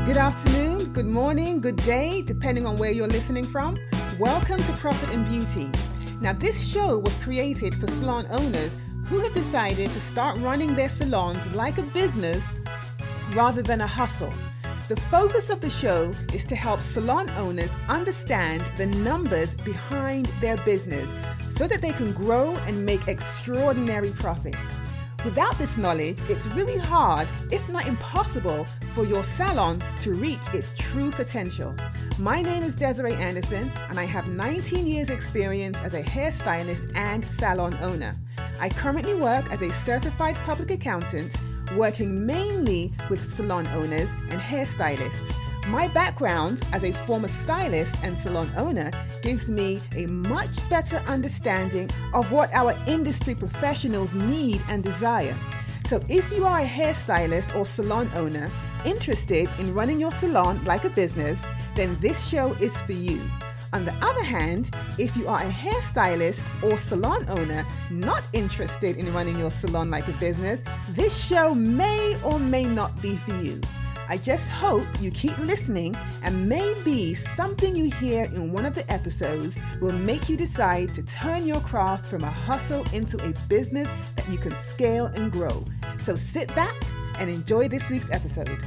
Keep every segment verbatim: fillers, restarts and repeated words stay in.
Good afternoon, good morning, good day, depending on where you're listening from. Welcome to Profit and Beauty. Now, this show was created for salon owners who have decided to start running their salons like a business rather than a hustle. The focus of the show is to help salon owners understand the numbers behind their business so that they can grow and make extraordinary profits. Without this knowledge, it's really hard, if not impossible, for your salon to reach its true potential. My name is Desiree Anderson, and I have nineteen years experience as a hairstylist and salon owner. I currently work as a certified public accountant, working mainly with salon owners and hairstylists. My background as a former stylist and salon owner gives me a much better understanding of what our industry professionals need and desire. So if you are a hairstylist or salon owner interested in running your salon like a business, then this show is for you. On the other hand, if you are a hairstylist or salon owner not interested in running your salon like a business, this show may or may not be for you. I just hope you keep listening, and maybe something you hear in one of the episodes will make you decide to turn your craft from a hustle into a business that you can scale and grow. So sit back and enjoy this week's episode.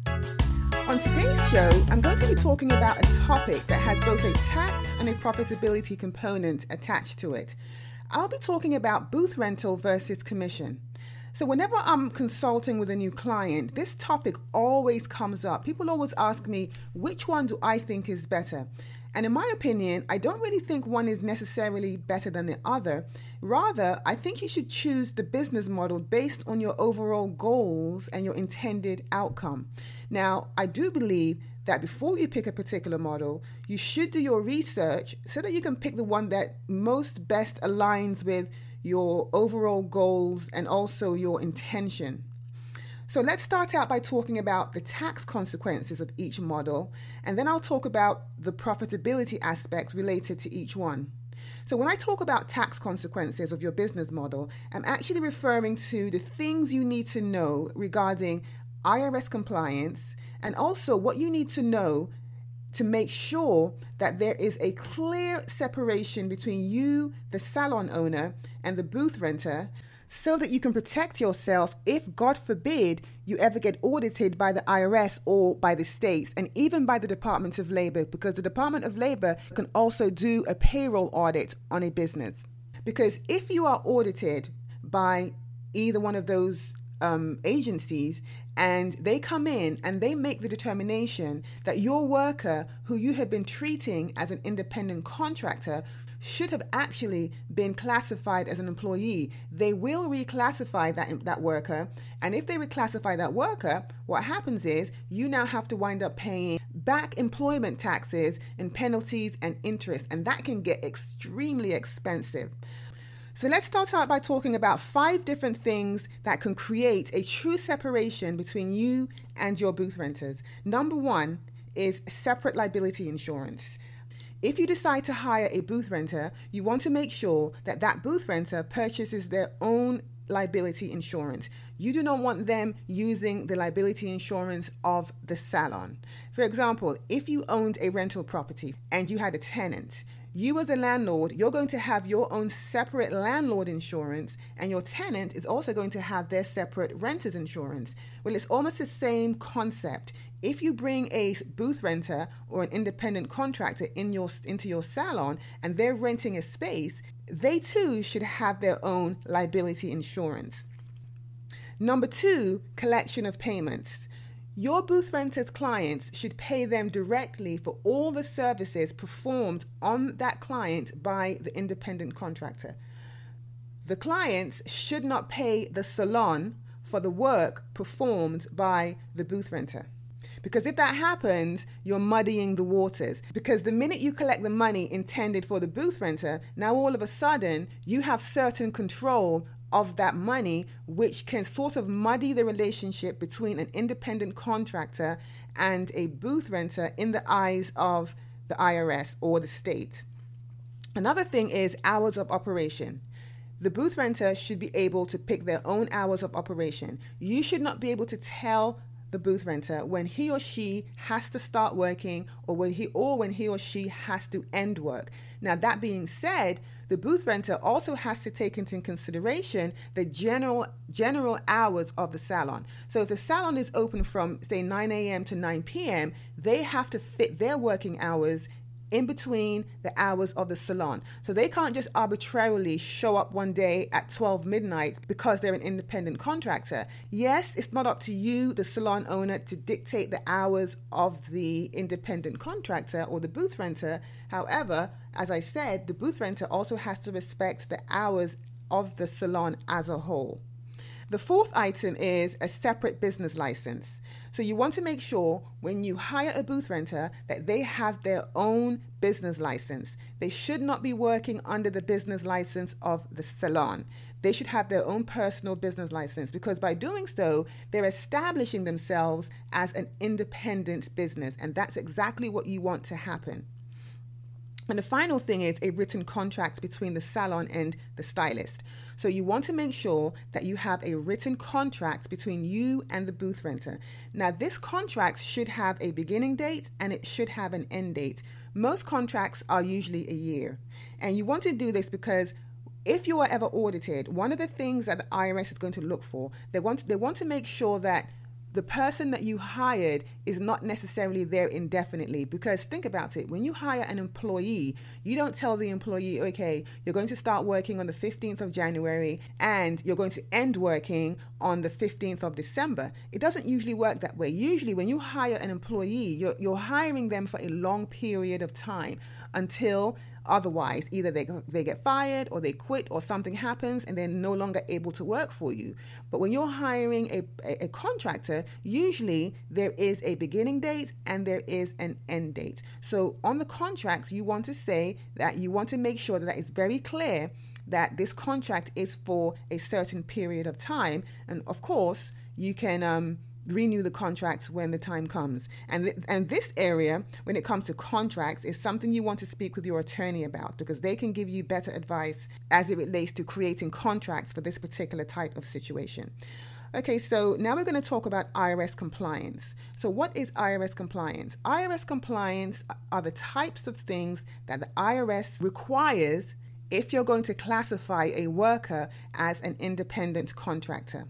On today's show, I'm going to be talking about a topic that has both a tax and a profitability component attached to it. I'll be talking about booth rental versus commission. So whenever I'm consulting with a new client, this topic always comes up. People always ask me, which one do I think is better? And in my opinion, I don't really think one is necessarily better than the other. Rather, I think you should choose the business model based on your overall goals and your intended outcome. Now, I do believe that before you pick a particular model, you should do your research so that you can pick the one that most best aligns with your overall goals and also your intention. So let's start out by talking about the tax consequences of each model, and then I'll talk about the profitability aspects related to each one. So when I talk about tax consequences of your business model, I'm actually referring to the things you need to know regarding I R S compliance and also what you need to know to make sure that there is a clear separation between you, the salon owner, and the booth renter, so that you can protect yourself if, God forbid, you ever get audited by the I R S or by the states, and even by the Department of Labor, because the Department of Labor can also do a payroll audit on a business. Because if you are audited by either one of those um, agencies, and they come in and they make the determination that your worker, who you have been treating as an independent contractor, should have actually been classified as an employee, they will reclassify that, that worker. And if they reclassify that worker, what happens is you now have to wind up paying back employment taxes and penalties and interest, and that can get extremely expensive. So let's start out by talking about five different things that can create a true separation between you and your booth renters. Number one is separate liability insurance. If you decide to hire a booth renter, you want to make sure that that booth renter purchases their own liability insurance. You do not want them using the liability insurance of the salon. For example, if you owned a rental property and you had a tenant, you as a landlord, you're going to have your own separate landlord insurance, and your tenant is also going to have their separate renter's insurance. Well, it's almost the same concept. If you bring a booth renter or an independent contractor in your into your salon and they're renting a space, they too should have their own liability insurance. Number two, collection of payments. Your booth renter's clients should pay them directly for all the services performed on that client by the independent contractor. The clients should not pay the salon for the work performed by the booth renter. Because if that happens, you're muddying the waters. Because the minute you collect the money intended for the booth renter, now all of a sudden you have certain control of that money, which can sort of muddy the relationship between an independent contractor and a booth renter in the eyes of the I R S or the state. Another thing is hours of operation. The booth renter should be able to pick their own hours of operation. You should not be able to tell the booth renter when he or she has to start working or when he or when he or she has to end work. Now, that being said, the booth renter also has to take into consideration the general general hours of the salon. So if the salon is open from, say, nine a.m. to nine p.m., they have to fit their working hours in between the hours of the salon. So they can't just arbitrarily show up one day at twelve midnight because they're an independent contractor. Yes, it's not up to you, the salon owner, to dictate the hours of the independent contractor or the booth renter. However, as I said, the booth renter also has to respect the hours of the salon as a whole. The fourth item is a separate business license. So you want to make sure when you hire a booth renter that they have their own business license. They should not be working under the business license of the salon. They should have their own personal business license, because by doing so, they're establishing themselves as an independent business. And that's exactly what you want to happen. And the final thing is a written contract between the salon and the stylist. So you want to make sure that you have a written contract between you and the booth renter. Now, this contract should have a beginning date and it should have an end date. Most contracts are usually a year. And you want to do this because if you are ever audited, one of the things that the I R S is going to look for, they want, they want to make sure that the person that you hired is not necessarily there indefinitely. Because think about it, when you hire an employee, you don't tell the employee, okay, you're going to start working on the fifteenth of January and you're going to end working on the fifteenth of December. It doesn't usually work that way. Usually when you hire an employee, you're, you're hiring them for a long period of time until otherwise, either they they get fired or they quit or something happens and they're no longer able to work for you. But when you're hiring a, a, a contractor, usually there is a beginning date and there is an end date. So on the contracts, you want to say that you want to make sure that, that it's very clear that this contract is for a certain period of time. And of course, you can um, renew the contracts when the time comes. And th- and this area, when it comes to contracts, is something you want to speak with your attorney about, because they can give you better advice as it relates to creating contracts for this particular type of situation. Okay, so now we're going to talk about I R S compliance. So what is I R S compliance? I R S compliance are the types of things that the I R S requires if you're going to classify a worker as an independent contractor.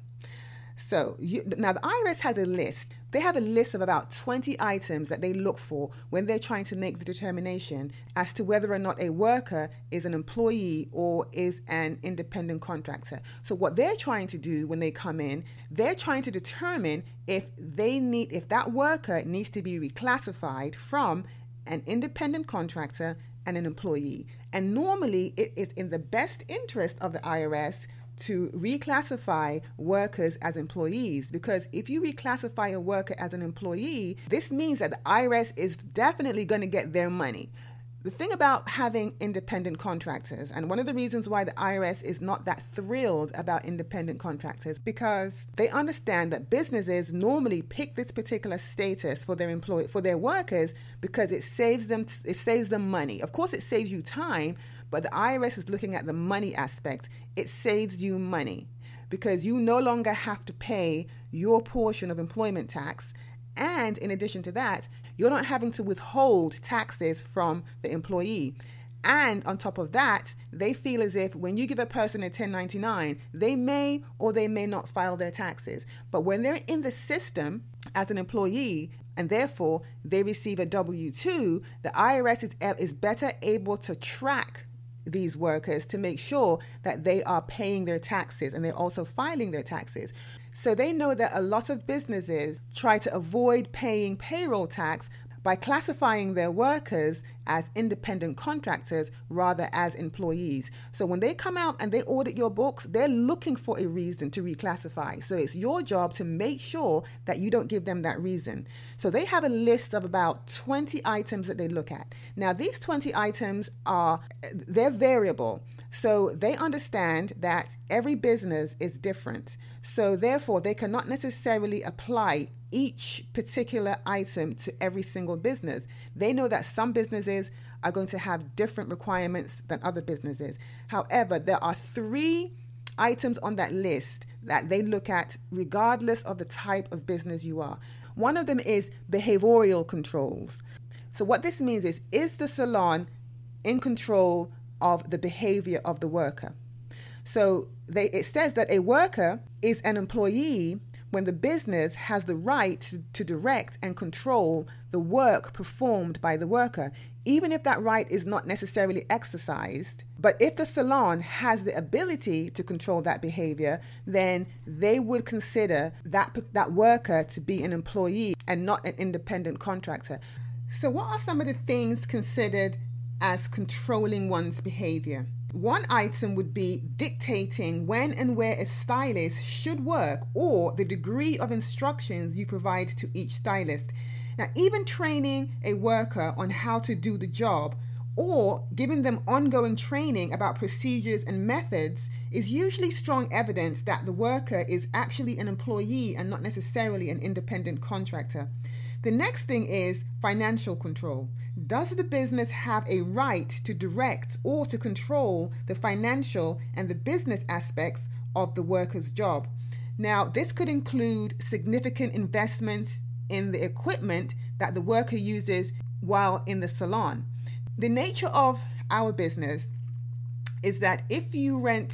So you, now the I R S has a list. They have a list of about twenty items that they look for when they're trying to make the determination as to whether or not a worker is an employee or is an independent contractor. So what they're trying to do when they come in, they're trying to determine if they need, if that worker needs to be reclassified from an independent contractor and an employee. And normally it is in the best interest of the I R S to reclassify workers as employees, because if you reclassify a worker as an employee, this means that the I R S is definitely going to get their money. The thing about having independent contractors, and one of the reasons why the I R S is not that thrilled about independent contractors, because they understand that businesses normally pick this particular status for their employee, for their workers, because it saves them, it saves them money. Of course, it saves you time, but the I R S is looking at the money aspect. It saves you money because you no longer have to pay your portion of employment tax. And in addition to that, you're not having to withhold taxes from the employee. And on top of that, they feel as if when you give a person a ten ninety-nine, they may or they may not file their taxes. But when they're in the system as an employee, and therefore they receive a W two, the I R S is, is better able to track these workers to make sure that they are paying their taxes and they're also filing their taxes. So they know that a lot of businesses try to avoid paying payroll tax by classifying their workers as independent contractors rather as employees. So when they come out and they audit your books, they're looking for a reason to reclassify. So it's your job to make sure that you don't give them that reason. So they have a list of about twenty items that they look at. Now, these twenty items are, they're variable. So they understand that every business is different. So therefore, they cannot necessarily apply each particular item to every single business. They know that some businesses are going to have different requirements than other businesses. However, there are three items on that list that they look at regardless of the type of business you are. One of them is behavioral controls. So what this means is, is the salon in control of the behavior of the worker? So they, it says that a worker is an employee when the business has the right to, to direct and control the work performed by the worker, even if that right is not necessarily exercised. But if the salon has the ability to control that behavior, then they would consider that, that worker to be an employee and not an independent contractor. So what are some of the things considered as controlling one's behavior? One item would be dictating when and where a stylist should work, or the degree of instructions you provide to each stylist. Now, even training a worker on how to do the job or giving them ongoing training about procedures and methods is usually strong evidence that the worker is actually an employee and not necessarily an independent contractor. The next thing is financial control. Does the business have a right to direct or to control the financial and the business aspects of the worker's job? Now, this could include significant investments in the equipment that the worker uses while in the salon. The nature of our business is that if you rent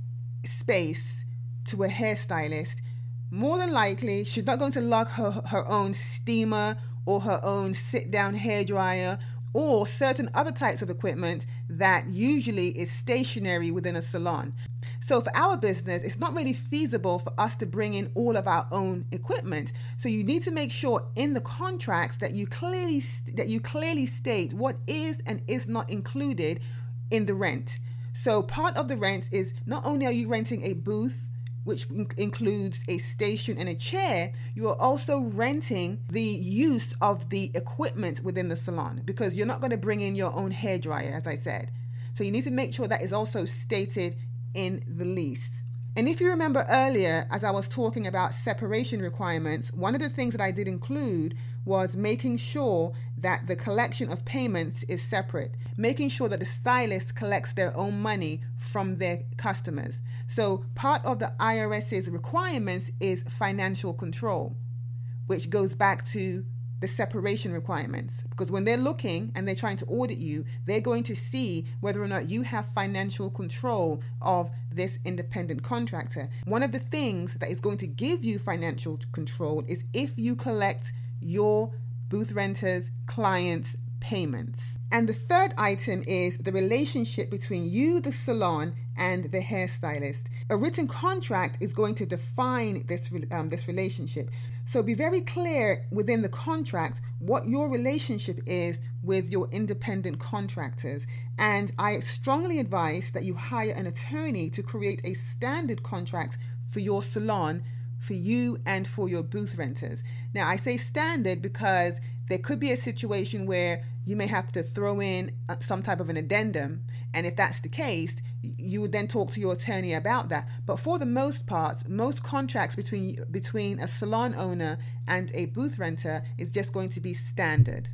space to a hairstylist, more than likely she's not going to lug her, her own steamer or her own sit-down hairdryer or certain other types of equipment that usually is stationary within a salon. So for our business, it's not really feasible for us to bring in all of our own equipment. So you need to make sure in the contracts that you clearly that you clearly state what is and is not included in the rent. So part of the rent is not only are you renting a booth, which includes a station and a chair, you are also renting the use of the equipment within the salon, because you're not going to bring in your own hairdryer, as I said. So you need to make sure that is also stated in the lease. And if you remember earlier, as I was talking about separation requirements, one of the things that I did include was making sure that the collection of payments is separate, making sure that the stylist collects their own money from their customers. So part of the IRS's requirements is financial control, which goes back to the separation requirements, because when they're looking and they're trying to audit you, they're going to see whether or not you have financial control of this independent contractor. One of the things that is going to give you financial control is if you collect your booth renters' clients' payments. And the third item is the relationship between you, the salon, and the hairstylist. A written contract is going to define this um, this relationship. So be very clear within the contract what your relationship is with your independent contractors. And I strongly advise that you hire an attorney to create a standard contract for your salon, for you and for your booth renters. Now, I say standard because there could be a situation where you may have to throw in some type of an addendum. And if that's the case, you would then talk to your attorney about that. But for the most part, most contracts between between a salon owner and a booth renter is just going to be standard.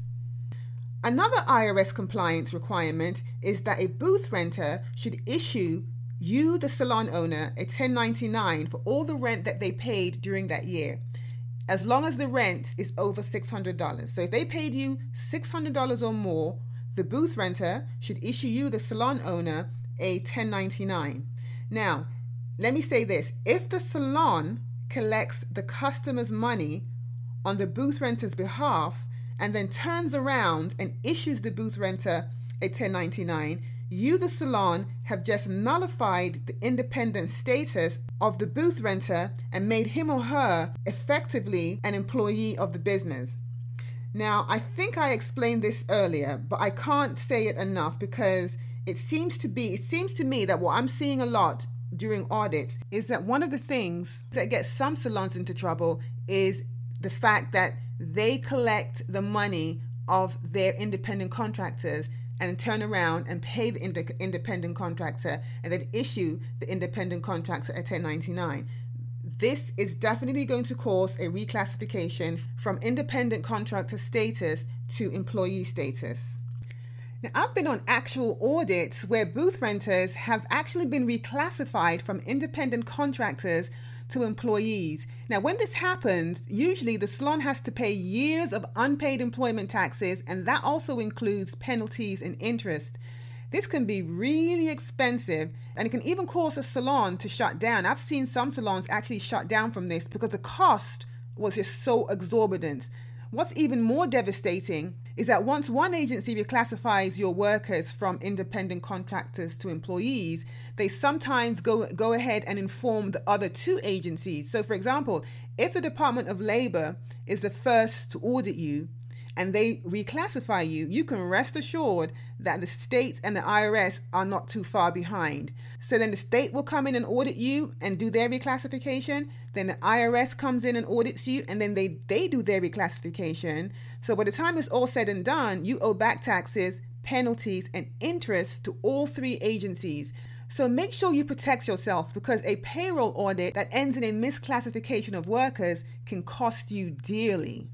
Another I R S compliance requirement is that a booth renter should issue you, the salon owner, a ten ninety-nine for all the rent that they paid during that year, as long as the rent is over six hundred dollars. So if they paid you six hundred dollars or more, the booth renter should issue you, the salon owner, a ten ninety-nine. Now, let me say this. If the salon collects the customer's money on the booth renter's behalf and then turns around and issues the booth renter a ten ninety-nine, you, the salon, have just nullified the independent status of the booth renter and made him or her effectively an employee of the business. Now, I think I explained this earlier, but I can't say it enough because it seems to be, it seems to me that what I'm seeing a lot during audits is that one of the things that gets some salons into trouble is the fact that they collect the money of their independent contractors and turn around and pay the ind- independent contractor and then issue the independent contractor a ten ninety-nine. This is definitely going to cause a reclassification from independent contractor status to employee status. Now, I've been on actual audits where booth renters have actually been reclassified from independent contractors to employees. Now, when this happens, usually the salon has to pay years of unpaid employment taxes, and that also includes penalties and interest. This can be really expensive, and it can even cause a salon to shut down. I've seen some salons actually shut down from this because the cost was just so exorbitant. What's even more devastating is that once one agency reclassifies your workers from independent contractors to employees, they sometimes go, go ahead and inform the other two agencies. So, for example, if the Department of Labor is the first to audit you and they reclassify you, you can rest assured that the state and the I R S are not too far behind. So then the state will come in and audit you and do their reclassification. Then the I R S comes in and audits you, and then they, they do their reclassification. So by the time it's all said and done, you owe back taxes, penalties, and interest to all three agencies. So make sure you protect yourself, because a payroll audit that ends in a misclassification of workers can cost you dearly.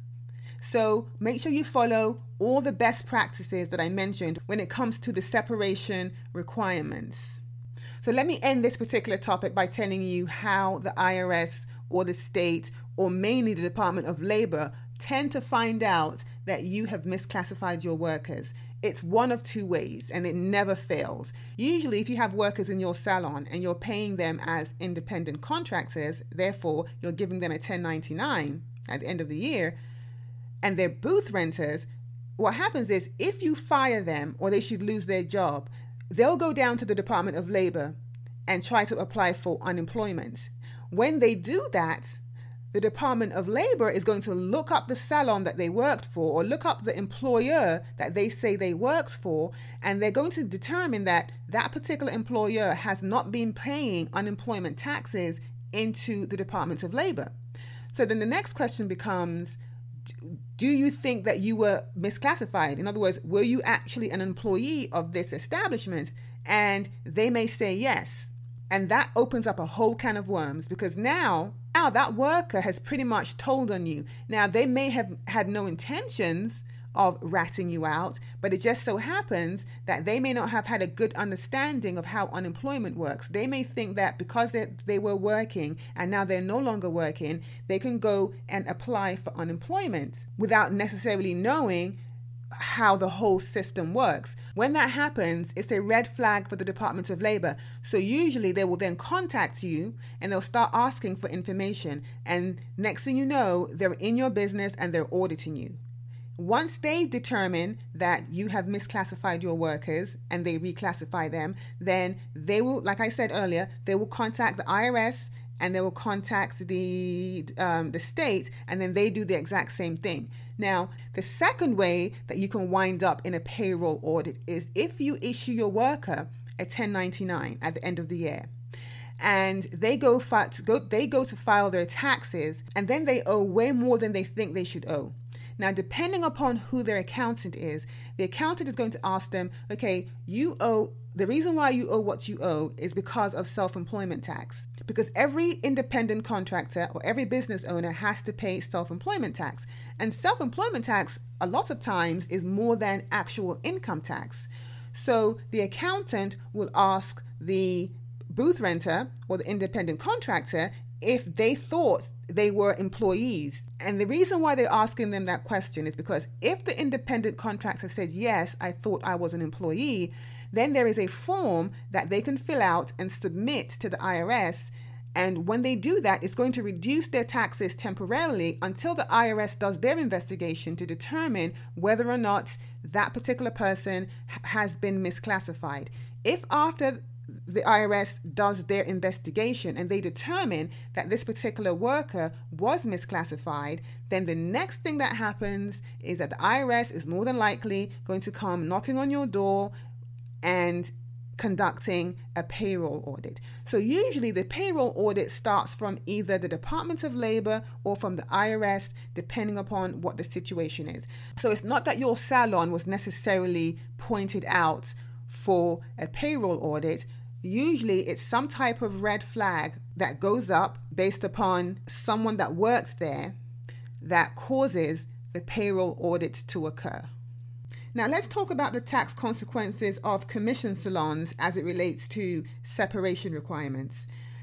So make sure you follow all the best practices that I mentioned when it comes to the separation requirements. So let me end this particular topic by telling you how the I R S or the state, or mainly the Department of Labor, tend to find out that you have misclassified your workers. It's one of two ways, and it never fails. Usually, if you have workers in your salon and you're paying them as independent contractors, therefore you're giving them a ten ninety-nine at the end of the year, and they're booth renters, what happens is if you fire them or they should lose their job, they'll go down to the Department of Labor and try to apply for unemployment. When they do that, the Department of Labor is going to look up the salon that they worked for, or look up the employer that they say they worked for, and they're going to determine that that particular employer has not been paying unemployment taxes into the Department of Labor. So then the next question becomes, do you think that you were misclassified? In other words, were you actually an employee of this establishment? And they may say yes. And that opens up a whole can of worms, because now, now that worker has pretty much told on you. Now, they may have had no intentions of ratting you out, but it just so happens that they may not have had a good understanding of how unemployment works. They may think that because they, they were working and now they're no longer working, they can go and apply for unemployment without necessarily knowing how the whole system works. When that happens, it's a red flag for the Department of Labor. So usually they will then contact you and they'll start asking for information. And next thing you know, they're in your business and they're auditing you. Once they determine that you have misclassified your workers and they reclassify them, then they will, like I said earlier, they will contact the I R S and they will contact the um, the state, and then they do the exact same thing. Now, the second way that you can wind up in a payroll audit is if you issue your worker a ten ninety-nine at the end of the year, and they go, fi- to go they go to file their taxes, and then they owe way more than they think they should owe. Now, depending upon who their accountant is, the accountant is going to ask them, okay, you owe, the reason why you owe what you owe is because of self-employment tax. Because every independent contractor or every business owner has to pay self-employment tax. And self-employment tax, a lot of times, is more than actual income tax. So the accountant will ask the booth renter or the independent contractor if they thought they were employees. And the reason why they're asking them that question is because if the independent contractor says, yes, I thought I was an employee, then there is a form that they can fill out and submit to the I R S. And when they do that, it's going to reduce their taxes temporarily until the I R S does their investigation to determine whether or not that particular person has been misclassified. If after the I R S does their investigation and they determine that this particular worker was misclassified, then the next thing that happens is that the I R S is more than likely going to come knocking on your door and conducting a payroll audit. So usually the payroll audit starts from either the Department of Labor or from the I R S, depending upon what the situation is. So it's not that your salon was necessarily pointed out for a payroll audit. Usually it's some type of red flag that goes up based upon someone that works there that causes the payroll audit to occur. Now let's talk about the tax consequences of commission salons as it relates to separation requirements.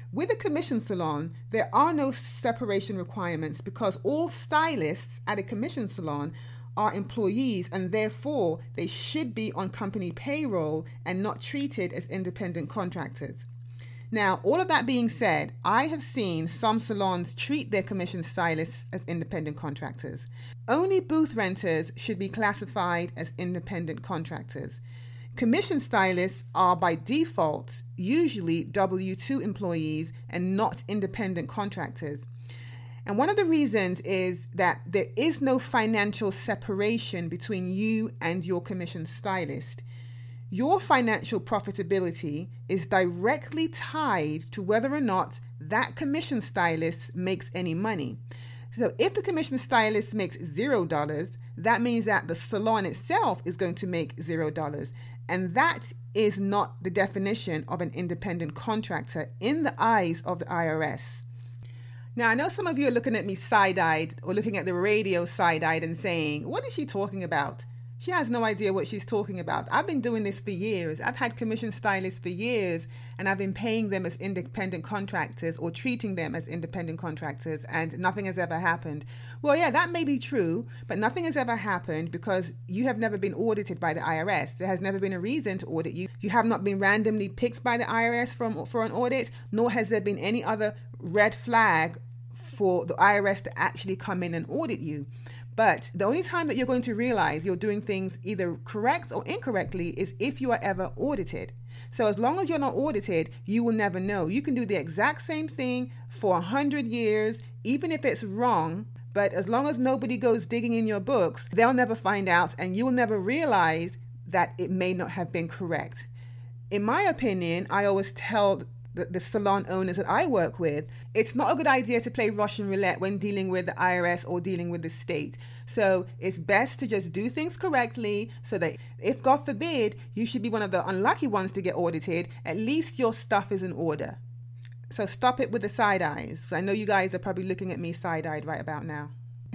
With a commission salon, there are no separation requirements because all stylists at a commission salon are employees, and therefore they should be on company payroll and not treated as independent contractors. Now, all of that being said, I have seen some salons treat their commission stylists as independent contractors. Only booth renters should be classified as independent contractors. Commission stylists are by default usually W two employees and not independent contractors. And one of the reasons is that there is no financial separation between you and your commission stylist. Your financial profitability is directly tied to whether or not that commission stylist makes any money. So if the commission stylist makes zero dollars, that means that the salon itself is going to make zero dollars. And that is not the definition of an independent contractor in the eyes of the I R S. Now, I know some of you are looking at me side-eyed or looking at the radio side-eyed and saying, what is she talking about? She has no idea what she's talking about. I've been doing this for years. I've had commission stylists for years, and I've been paying them as independent contractors or treating them as independent contractors, and nothing has ever happened. Well, yeah, that may be true, but nothing has ever happened because you have never been audited by the I R S. There has never been a reason to audit you. You have not been randomly picked by the I R S from, for an audit, nor has there been any other red flag for the I R S to actually come in and audit you. But the only time that you're going to realize you're doing things either correct or incorrectly is if you are ever audited. So as long as you're not audited, you will never know. You can do the exact same thing for a hundred years, even if it's wrong. But as long as nobody goes digging in your books, they'll never find out, and you'll never realize that it may not have been correct. In my opinion, I always tell The, the salon owners that I work with, it's not a good idea to play Russian roulette when dealing with the I R S or dealing with the state. So it's best to just do things correctly so that if, God forbid, you should be one of the unlucky ones to get audited, at least your stuff is in order. So stop it with the side eyes. I know you guys are probably looking at me side-eyed right about now.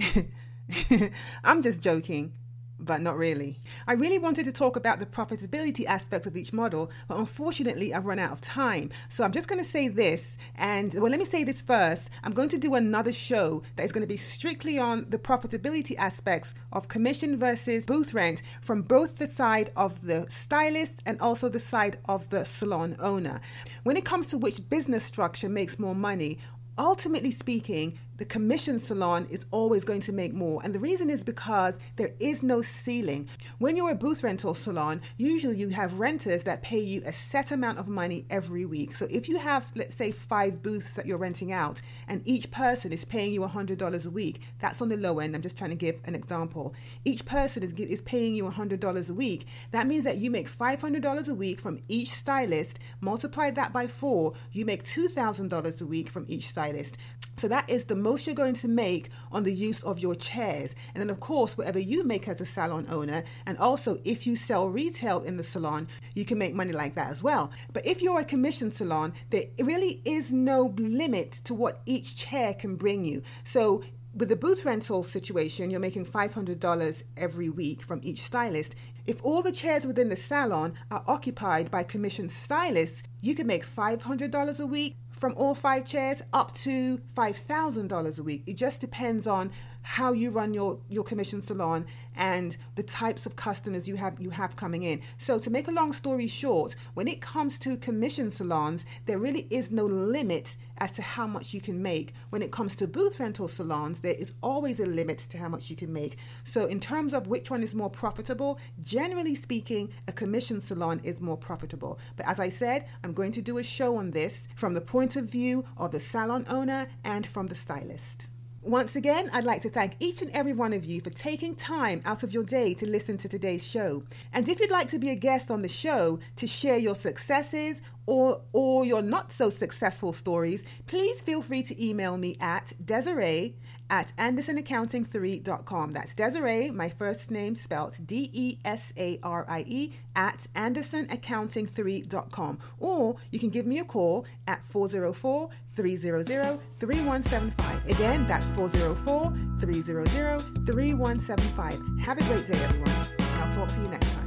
I'm just joking. But not really. I really wanted to talk about the profitability aspect of each model, but unfortunately I've run out of time. So I'm just going to say this, and well, let me say this first. I'm going to do another show that is going to be strictly on the profitability aspects of commission versus booth rent from both the side of the stylist and also the side of the salon owner. When it comes to which business structure makes more money, ultimately speaking, the commission salon is always going to make more. And the reason is because there is no ceiling. When you're a booth rental salon, usually you have renters that pay you a set amount of money every week. So if you have, let's say, five booths that you're renting out and each person is paying you one hundred dollars a week, that's on the low end. I'm just trying to give an example. Each person is, is paying you one hundred dollars a week. That means that you make five hundred dollars a week from each stylist. Multiply that by four, you make two thousand dollars a week from each stylist. So that is the most you're going to make on the use of your chairs. And then, of course, whatever you make as a salon owner, and also if you sell retail in the salon, you can make money like that as well. But if you're a commission salon, there really is no limit to what each chair can bring you. So with the booth rental situation, you're making five hundred dollars every week from each stylist. If all the chairs within the salon are occupied by commissioned stylists, you can make five hundred dollars a week from all five chairs up to five thousand dollars a week. It just depends on how you run your, your commission salon and the types of customers you have you have coming in. So to make a long story short, when it comes to commission salons, there really is no limit as to how much you can make. When it comes to booth rental salons, there is always a limit to how much you can make. So in terms of which one is more profitable, generally speaking, a commission salon is more profitable. But as I said, I'm going to do a show on this from the point of view of the salon owner and from the stylist. Once again, I'd like to thank each and every one of you for taking time out of your day to listen to today's show. And if you'd like to be a guest on the show to share your successes or or your not so successful stories, please feel free to email me at Desiree at Anderson Accounting three dot com. That's Desiree, my first name spelt D E S A R I E, at Anderson Accounting three dot com. Or you can give me a call at four oh four, three hundred, three one seven five. Again, that's four oh four, three hundred, three one seven five. Have a great day, everyone, and I'll talk to you next time.